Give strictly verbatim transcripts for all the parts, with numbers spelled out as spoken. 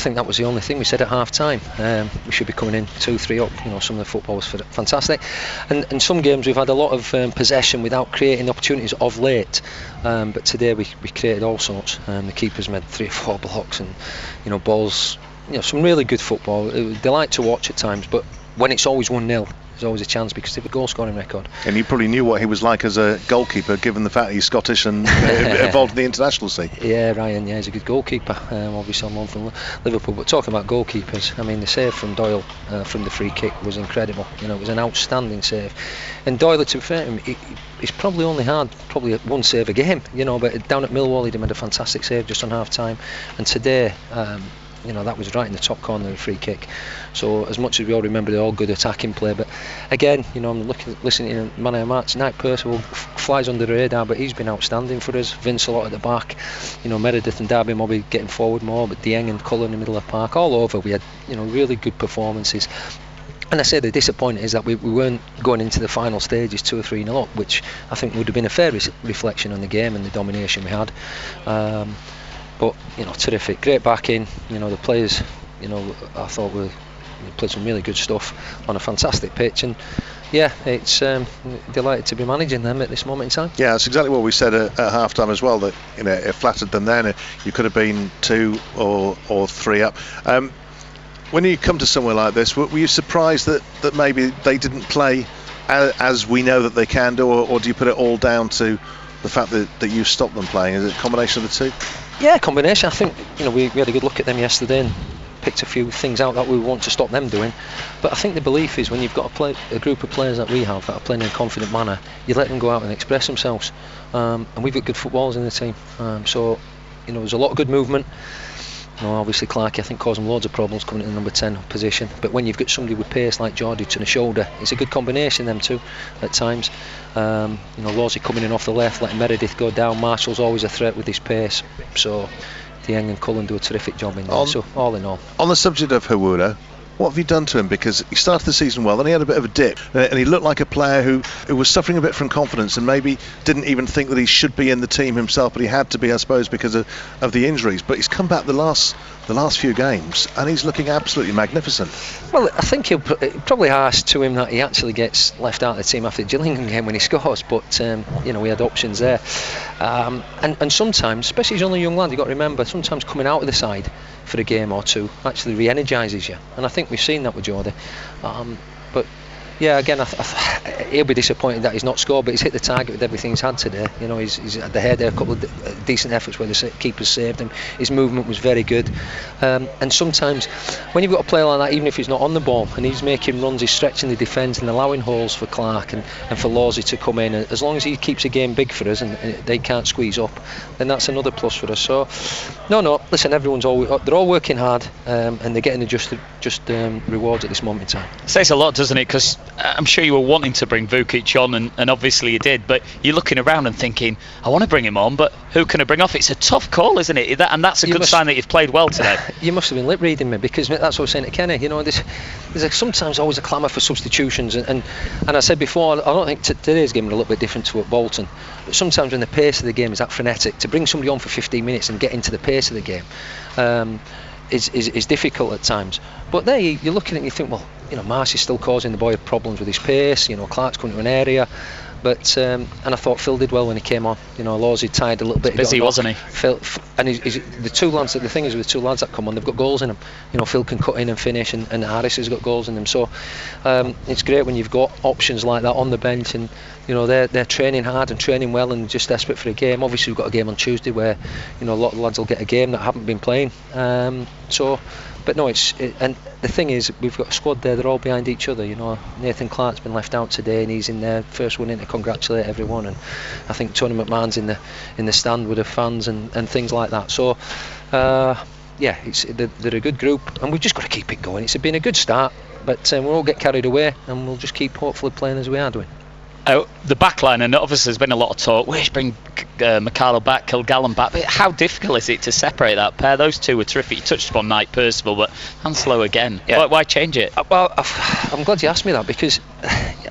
think that was the only thing we said at half time. Um, we should be coming in two three up. You know, some of the football was fantastic, and in some games we've had a lot of um, possession without creating opportunities of late, um, but today we, we created all sorts. Um, the keepers made three or four blocks, and you know, balls, you know, some really good football. It was a delight to watch at times, but when it's always one nil, there's always a chance because they have a goal scoring record. And you probably knew what he was like as a goalkeeper, given the fact he's Scottish and involved in the international scene. Yeah, Ryan, yeah, he's a good goalkeeper, um, obviously on loan from Liverpool. But talking about goalkeepers, I mean, the save from Doyle uh, from the free kick was incredible. You know, it was an outstanding save. And Doyle, to be fair to him, he, he's probably only had probably one save a game, you know, but down at Millwall he'd made a fantastic save just on half time. And today, um, you know, that was right in the top corner of the free kick. So as much as we all remember, they're all good attacking play, but again, you know, I'm looking, listening to man of the match. Knight Percival f- flies under the radar, but he's been outstanding for us. Vince a lot at the back, you know, Meredith and Darby Mobby getting forward more, but Dieng and Cullen in the middle of the park, all over. We had, you know, really good performances. And I say the disappointment is that we, we weren't going into the final stages two or three nil up, which I think would have been a fair re- reflection on the game and the domination we had. Um, But you know, terrific, great backing. You know, the players, you know, I thought we played some really good stuff on a fantastic pitch, and yeah, it's um, delighted to be managing them at this moment in time. Yeah, that's exactly what we said at, at half time as well. That, you know, it flattered them then. You could have been two or or three up. Um, when you come to somewhere like this, were, were you surprised that that maybe they didn't play as, as we know that they can do, or, or do you put it all down to the fact that, that you stopped them playing? Is it a combination of the two? Yeah, combination. I think, you know, we, we had a good look at them yesterday and picked a few things out that we want to stop them doing. But I think the belief is when you've got a, play, a group of players that we have that are playing in a confident manner, you let them go out and express themselves. Um, and we've got good footballers in the team. Um, so, you know, there's a lot of good movement. You know, obviously Clarkey, I think, caused them loads of problems coming in the number ten position. But when you've got somebody with pace like Geordie to the shoulder, it's a good combination, them two, at times. Um, you know, Lawsy coming in off the left, letting Meredith go down. Marshall's always a threat with his pace. So Dieng and Cullen do a terrific job in there. On, so all in all. On the subject of Hawura, what have you done to him? Because he started the season well, then he had a bit of a dip, and he looked like a player who, who was suffering a bit from confidence and maybe didn't even think that he should be in the team himself, but he had to be, I suppose, because of, of the injuries. But he's come back the last the last few games, and he's looking absolutely magnificent. Well, I think he'll probably harsh to him that he actually gets left out of the team after the Gillingham game when he scores, but um, you know, we had options there. Um, and, and sometimes, especially as only a young lad, you've got to remember, sometimes coming out of the side for a game or two actually re-energises you, and I think we've seen that with Geordie. Um, but yeah, again, I th- I th- he'll be disappointed that he's not scored, but he's hit the target with everything he's had today. You know, he's, he's had the header, a couple of de- decent efforts where the keepers saved him. His movement was very good. Um, and sometimes, when you've got a player like that, even if he's not on the ball, and he's making runs, he's stretching the defence and allowing holes for Clark and, and for Lawsy to come in, as long as he keeps a game big for us and, and they can't squeeze up, then that's another plus for us. So, no, no, listen, everyone's all they're all working hard, um, and they're getting the just just um, rewards at this moment in time. It says a lot, doesn't it? Because I'm sure you were wanting to bring Vukic on, and, and obviously you did, but you're looking around and thinking, I want to bring him on, but who can I bring off? It's a tough call, isn't it? That, and that's a You good must- sign that you've played well today. You must have been lip reading me, because that's what I was saying to Kenny. You know, there's, there's a, sometimes always a clamour for substitutions, and, and and I said before, I don't think t- today's game is a little bit different to at Bolton. But sometimes when the pace of the game is that frenetic, to bring somebody on for fifteen minutes and get into the pace of the game um, is, is is difficult at times. But there you, you're looking at it and you think, well, you know, Marcy's still causing the boy problems with his pace. You know, Clark's coming to an area. But um, and I thought Phil did well when he came on. You know, Lawsy tied a little bit. Busy, wasn't he? Phil, and he's, he's, the two lads. The thing is with the two lads that come on, they've got goals in them. You know, Phil can cut in and finish, and, and Harris has got goals in them. So um, it's great when you've got options like that on the bench, and you know they're they're training hard and training well and just desperate for a game. Obviously, we've got a game on Tuesday where you know a lot of lads will get a game that haven't been playing. Um, so. But no, it's it, and the thing is, we've got a squad there. They're all behind each other. You know, Nathan Clark's been left out today, and he's in there, first one in to congratulate everyone. And I think Tony McMahon's in the in the stand with the fans and, and things like that. So, uh, yeah, it's they're, they're a good group, and we've just got to keep it going. It's been a good start, but um, we'll all get carried away, and we'll just keep hopefully playing as we are doing. Uh, the back line, and obviously there's been a lot of talk, we should bring uh, McCarroll back, Kilgallen back, but how difficult is it to separate that pair? Those two were terrific. You touched upon Knight Percival, but Hanslow again. Yeah. Why, why change it? Uh, well, I've, I'm glad you asked me that, because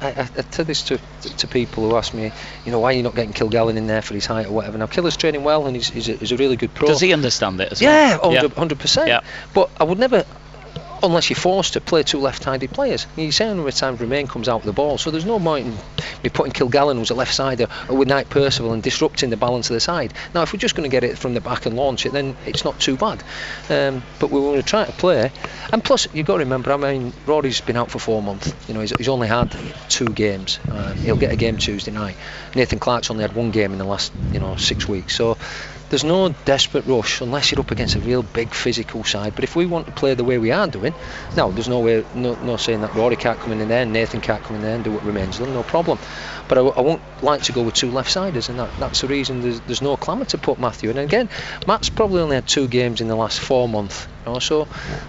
I, I, I tell this to, to to people who ask me, you know, why are you not getting Kilgallen in there for his height or whatever. Now Killer's training well and he's, he's, a, he's a really good pro. Does he understand it as yeah, well? one hundred percent. Yeah. But I would never, unless you're forced to play two left-handed players. You see how many times Remain comes out with the ball, so there's no point in me putting Kilgallen, who's a left-sider, or with Knight Percival and disrupting the balance of the side. Now, if we're just going to get it from the back and launch it, then it's not too bad. Um, but we want to try to play, and plus you've got to remember, I mean, Rory's been out for four months. You know, he's, he's only had two games. Uh, he'll get a game Tuesday night. Nathan Clark's only had one game in the last, you know, six weeks. So there's no desperate rush unless you're up against a real big physical side. But if we want to play the way we are doing, no, there's no way, no, no saying that Rory can't come in there and Nathan can't come in there and do what Remain's done, no problem. But I, I won't like to go with two left-siders, and that, that's the reason there's, there's no clamour to put Matthew in. And again, Matt's probably only had two games in the last four months, you know, so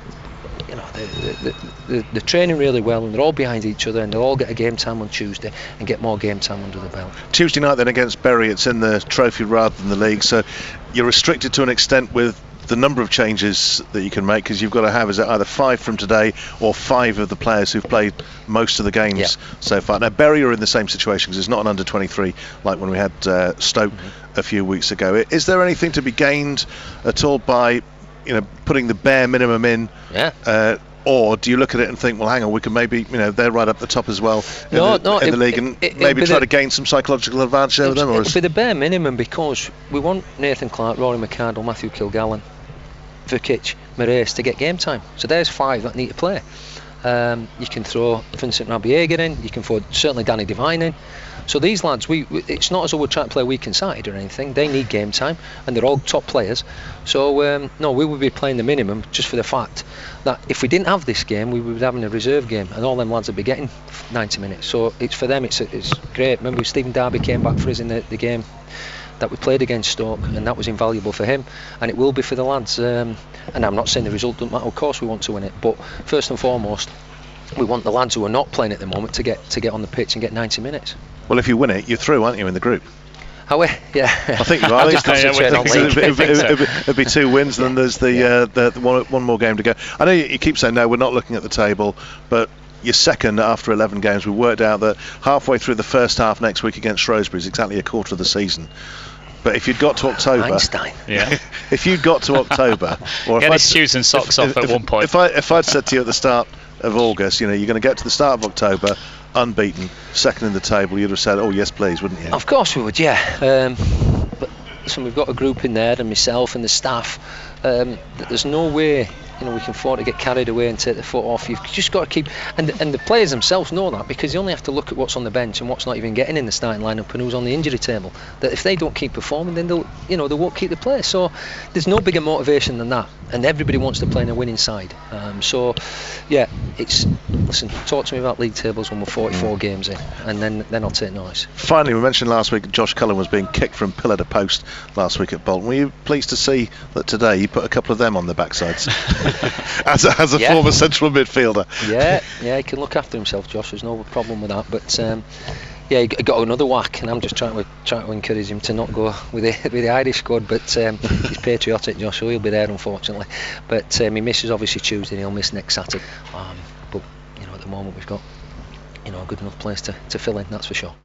you know, they're, they're, they're training really well and they're all behind each other, and they'll all get a game time on Tuesday and get more game time under the belt. Tuesday night then against Bury, it's in the trophy rather than the league, so you're restricted to an extent with the number of changes that you can make, because you've got to have, is it either five from today or five of the players who've played most of the games yeah. so far. Now Bury are in the same situation because it's not an under twenty-three like when we had uh, Stoke mm-hmm. a few weeks ago. Is there anything to be gained at all by, you know, putting the bare minimum in? Yeah. Uh, or do you look at it and think, well, hang on, we can maybe, you know, they're right up the top as well in no, the, no, in it, the league, it, and it, maybe it, try it, to gain some psychological advantage over them? Or it'll be the bare minimum, because we want Nathan Clark, Rory McArdle, Matthew Kilgallen, Vukic, Marais to get game time. So there's five that need to play. Um, you can throw Vincent Rabiega in, you can throw certainly Danny Devine in. So these lads, we, we it's not as though we're trying to play weak inside or anything. They need game time, and they're all top players. So um, no, we would be playing the minimum just for the fact that if we didn't have this game, we would be having a reserve game, and all them lads would be getting ninety minutes. So it's for them, it's it's great. Remember, Stephen Darby came back for us in the, the game that we played against Stoke, and that was invaluable for him, and it will be for the lads. Um, and I'm not saying the result doesn't matter. Of course, we want to win it, but first and foremost, we want the lads who are not playing at the moment to get to get on the pitch and get ninety minutes. Well, if you win it, you're through, aren't you, in the group? Oh, yeah. I think you are. Just concentrate on league. It'd, it'd, it'd be two wins, and then there's the, yeah. uh, the, the one, one more game to go. I know you, you keep saying no, we're not looking at the table, but you're second after eleven games. We worked out that halfway through the first half next week against Shrewsbury is exactly a quarter of the season. But if you'd got to October, Einstein. Yeah. if you'd got to October, or get if his shoes and socks if, off if, at if, one point. If I if I'd said to you at the start of August, you know, you're going to get to the start of October unbeaten, second in the table, you'd have said, oh yes please, wouldn't you? Of course we would, yeah. Um, but listen, we've got a group in there, and myself and the staff, um, that there's no way, you know, we can afford to get carried away and take the foot off. You've just got to keep, and and the players themselves know that, because you only have to look at what's on the bench and what's not even getting in the starting lineup and who's on the injury table. That if they don't keep performing, then they'll, you know, they won't keep the place. So there's no bigger motivation than that, and everybody wants to play in a winning side. Um, so yeah, it's, listen, talk to me about league tables when we're forty-four mm. games in, and then then I'll take notice. Finally, we mentioned last week Josh Cullen was being kicked from pillar to post last week at Bolton. Were you pleased to see that today you put a couple of them on the backsides? as a, as a yeah. former central midfielder. Yeah, yeah, he can look after himself, Josh. There's no problem with that. But um, yeah, he got another whack, and I'm just trying to trying to encourage him to not go with the with the Irish squad. But um, he's patriotic, Josh, so he'll be there, unfortunately. But um, he misses obviously Tuesday, and he'll miss next Saturday. Um, but you know, at the moment we've got, you know, a good enough place to, to fill in, that's for sure.